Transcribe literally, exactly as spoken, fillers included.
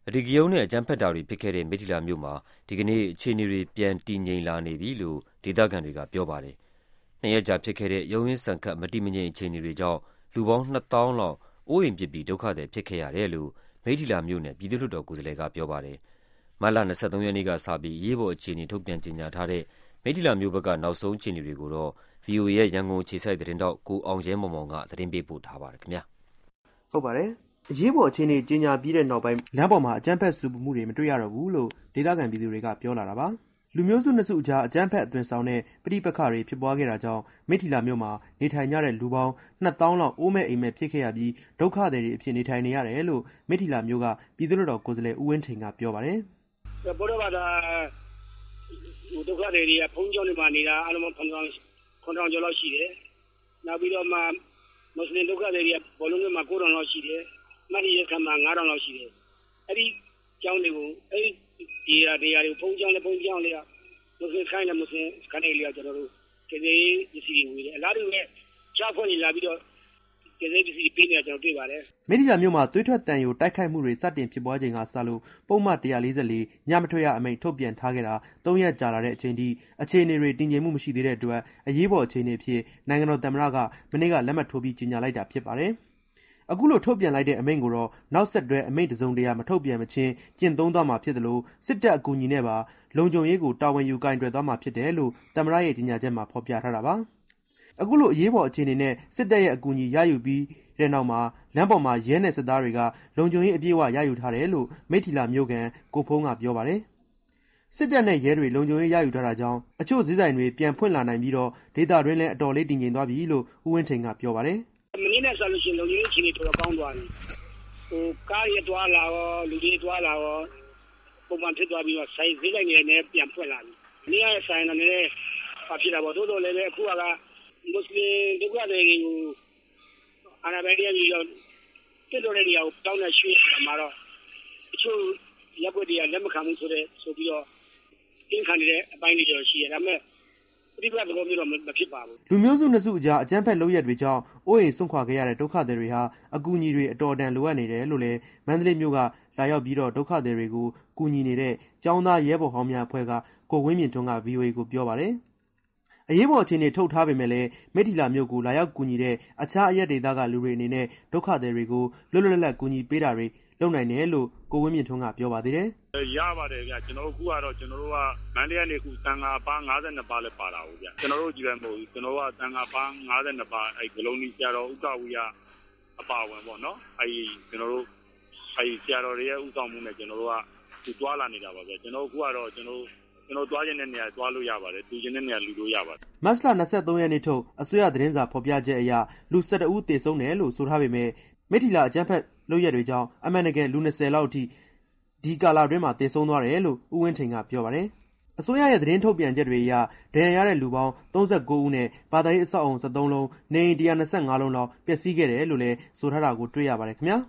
အဓိကရုဏ်းနဲ့အကြမ်းဖက်တာတွေဖြစ်ခဲ့တဲ့မိထ္ထီလာမြို့မှာဒီကနေ့အခြေအနေတွေပြန်တည်ငြိမ်လာနေပြီလို့ဒေသခံတွေကပြောပါတယ်။နှစ်ရက်ကြာဖြစ်ခဲ့တဲ့ရုန်းရင်းဆန်ခတ်မတည်မငြိမ်အခြေအနေတွေကြောင့်လူပေါင်းနှစ်သောင်းလောက်အိုးအိမ်ပစ်ပြီးဒုက္ခသည်ဖြစ်ခဲ့ရတယ်လို့မိထ္ထီလာမြို့နယ်ပြည်သူ့လွှတ်တော်ကိုယ်စားလှယ်ကပြောပါတယ်။မတ်လ၂၃ရက်နေ့ကစပြီးအရေးပေါ်အခြေအနေထုတ်ပြန်ကြေညာထားတဲ့မိထ္ထီလာမြို့ဘက်ကနောက်ဆုံးအခြေအနေတွေကိုတော့ ဗီအိုအေ ရဲ့ရန်ကုန်အခြေစိုက်သတင်းတောက်ကိုအောင်ရဲမောင်မောင်ကသတင်းပေးပို့ထားပါတယ်ခင်ဗျာ။ဟုတ်ပါတယ်။အရေးပေါ်အခြေအနေကြေညာပြီးတဲ့နောက်ပိုင်းလမ်းပေါ်မှာအကြမ်းဖက်ဆူပူမှုတွေမတွေ့ရတော့ဘူးလို့ဒေသခံပြည်သူတွေကပြောလာတာပါ။လူမျိုးစုနှစ်စုအကြားအကြမ်းဖက်အသွင်ဆောင်တဲ့ပဋိပက္ခတွေဖြစ်ပွားခဲ့တာကြောင့်မိထ္ထီလာမြို့မှာနေထိုင်ကြတဲ့လူပေါင်းနှစ်သောင်းလောက်အိုးမဲ့အိမ်မဲ့ဖြစ်ခဲ့ရပြီးဒုက္ခသည်တွေအဖြစ်နေထိုင်နေရတယ်လို့မိထ္ထီလာမြို့ကပြည်သူ့လွှတ်တော်ကိုယ်စားလှယ်ဦးဝင်းထိန်ကပြောပါတယ်။ဘောရဘာသာဒုက္ခသည်တွေကဖုံးကြောင်းတွေမှာနေတာအလုံးခုနှစ်ထောင်ခုနှစ်ထောင်ကျော်လောက်ရှိတယ်။နောက်ပြီးတော့မှမွတ်စလင်ဒုက္ခသည်တွေကဘောလုံးတွေမှာကိုးထောင်လောက်ရှိတယ်။မတ်ရီရခမ်းမှာငါးထောင်လောက်ရှိတယ်။အဲ့ဒီကျောင်းတွေကိုအဲ့ဒီဒီရာတွေရာတွေဖုံးကြောင်းနဲ့ဖုံးကြောင်းတွေကမွတ်စလင်ခိုင်းနဲ့မွတ်စလင်ခိုင်းတွေလည်းကျွန်တော်တို့ကျေးဇူးပစ္စည်းတွေဝေတယ်အလားတူပဲချားဖွင့်နေလာပြီးတော့ကျေးဇူးပစ္စည်းပေးနေတာကျွန်တော်တွေ့ပါတယ်မိထ္ထီလာမြို့မှာသွေးထွက်တန်ယိုတိုက်ခိုက်မှုတွေစတင်ဖြစ်ပွားချိန်ကစလို့ပုံမှန်one forty-fourညမထွက်ရအမိန့်ထုတ်ပြန်ထားခဲ့တာသုံးရက်ကြာလာတဲ့အချိန်ထိအခြေအနေတွေတည်ငြိမ်မှုမရှိသေးတဲ့အတွက်အရေးပေါ်အခြေအနေဖြစ်နိုင်ငံတော်သမ္မတကမနေ့ကလက်မှတ်ထိုးပြီးကြေညာလိုက်တာဖြစ်ပါတယ်အခုလိုထုတ်ပြန်လိုက်တဲ့အမိန့်ကိုတော့နောက်ဆက်တွဲအမိန့်တစုံတရာမထုတ်ပြန်မချင်းကျင့်သုံးသွားမှာဖြစ်တယ်လို့စစ်တပ်အကူအညီနဲ့ပါလုံခြုံရေးကိုတာဝန်ယူကင်တွယ်သွားမှာဖြစ်တယ်လို့သမ္မတရဲ့ကြေညာချက်မှာဖော်ပြထားတာပါအခုလိုအရေးပေါ်အခြေအနေနဲ့စစ်တပ်ရဲ့အကူအညီရယူပြီးတဲ့နောက်မှာလမ်းပေါ်မှာရဲနဲ့စစ်သားတွေကလုံခြုံရေးအပြည့်အဝရယူထားတယ်လို့မိထ္ထီလာမြို့ကန်ကိုဖုံးကပြောပါတယ်စစ်တပ်နဲ့ရဲတွေလုံခြုံရေးရယူထားတာကြောင့်အချို့ဈေးဆိုင်တွေပြန်ဖွင့်လာနိုင်ပြီးတော့ဒေသတွင်းလည်းအတော်လေးတည်ငြိမ်သွားပြီလို့ဦးဝင်းထိန်ကပြောပါတယ်မင်းနဲ့ဆိုလို့ရှိရင်လုံခြုံရေးအခြေအနေတော်တော်ကောင်းသွားပြီဟိုကားရသွားလာရောလူတွေသွားလာရောပုံမှန်ဖြစ်သွားပြီးတော့ဆိုင်ဈေးလိုက်နေနဲ့ပြန်ဖွင့်လာပြီနေရာဆိုင်တော့လည်းဘာဖြစ်လာပေါ့တိုးတိုးလည်းပဲအခုကမွတ်စလင်ဒုက္ခသည်တွေကိုအာဏာပိုင်တွေပြီးတော့တက်တော်တဲ့နေရာကိုတောင်းနေရွှေ့မှာတော့အချို့ရပ်ကွက်တွေကလက်မခံဘူးဆိုတဲ့ဆိုပြီးတော့အင်းခံနေတဲ့အပိုင်းတွေတော့ရှိရဒါပေမဲ့ဒီဘက်ကတော့မျိုးတော့မဖြစ်ပါဘူးလူမျိုးစုနှစ်စုအကြားအကြမ်းဖက်လုပ်ရက်တွေကြောင့်အိုးအိမ်ဆွန့်ခွာခဲ့ရတဲ့ဒုက္ခသည်တွေဟာအကူအညီတွေအတော်တန်လိုအပ်နေတယ်လို့လည်းမန္တလေးမြို့ကလာရောက်ပြီးတော့ဒုက္ခသည်တွေကိုကူညီနေတဲ့ကျောင်းသားရဲဘော်ဟောင်းများအဖွဲ့ကကိုဝင်းမြင့်ထွန်းက ဗီအိုအေ ကိုပြောပါတယ်အရေးပေါ်အခြေအနေထုတ်ထားပေမဲ့လည်းမိထ္ထီလာမြို့ကိုလာရောက်ကူညီတဲ့အခြားအရက်ဒေသကလူတွေအနေနဲ့ဒုက္ခသည်တွေကိုလွတ်လွတ်လပ်လပ်ကူညီပေးတာတွေလုပ်နိုင်တယ်လို့ကိုဝင်းမြင့်ထွန်းကပြောပါသေးတယ်။ရပါတယ်ဗျကျွန်တော်တို့ခုကတော့ကျွန်တော်တို့ကမန္တလေးကနေခုတန်ခါပါ၅၂ပါးလည်းပါတာဟုတ်ဗျကျွန်တော်တို့ကြည့်ရမလို့ကျွန်တော်ကတန်ခါပါ၅၂ပါးအဲဂလုံးကြီးဆရာတော်ဥက္ကဝိယအပါဝင်ပေါ့နော်အဲဒီကျွန်တော်တို့အဲဒီဆရာတော်တွေရဲ့ဥဆောင်မှုနဲ့ကျွန်တော်တို့ကသူတွာလာနေတာပါဗျကျွန်တော်တို့ခုကတော့ကျွန်တော်ကျွန်တော်တွားခြင်းတဲ့နေရာတွားလို့ရပါတယ်သူခြင်းတဲ့နေရာလူလို့ရပါတယ်မတ်လ၂၃ရက်နေ့ထုတ်အစိုးရသတင်းစာဖော်ပြချက်အရလူ၁၁ဦးသေဆုံးတယ်လို့ဆိုထားပေမဲ့မိထ္ထီလာအကြမ်းဖက်လုပ်ရက်တွေကြောင့်အမှန်တကယ်လူ၂၀လောက်အထိဒီကာလအတွင်းမှာသေဆုံးသွားတယ်လို့ဦးဝင်းထိန်ကပြောပါတယ်အစိုးရရဲ့သတင်းထုတ်ပြန်ချက်တွေအရဒဏ်ရာရတဲ့လူပေါင်း၃၉ဦးနဲ့ဘာသာရေးအဆောက်အုံ၁၃လုံးနေအိမ်၁၂၅လုံးလောက်ပျက်စီးခဲ့တယ်လို့လည်းဆိုထားတာကိုတွေ့ရပါတယ်ခင်ဗျာ